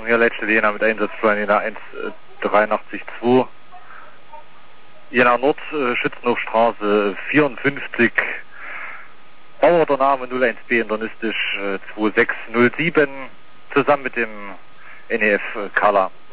hier letzte Jena mit Einsatzplan Jena 183-2. Jena Nord, Schützenhofstraße 54. Bauer der Name 01B internistisch 2607 zusammen mit dem NEF Kala.